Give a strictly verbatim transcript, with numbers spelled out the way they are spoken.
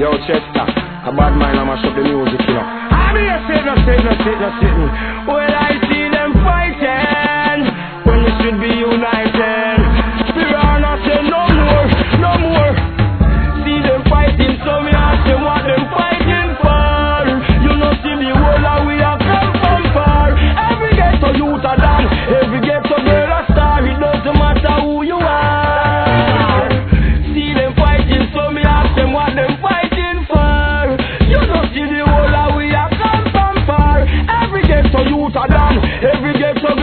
Yo, Chester, a bad mind, I mash up the music, you know. I'm here, sitting, no sitting, no sitting, no sitting. Well, I see them fighting when you should be united. Piranha say no more, no more. See them fighting, so me ask them what them fighting for. You know, see the world and we have come from far. Every ghetto youth are done, every ghetto girl a star. It doesn't matter who you are. See them fighting, so me ask them what them fighting for. You know, see the world and we have come from far. Every ghetto youth are done, every ghetto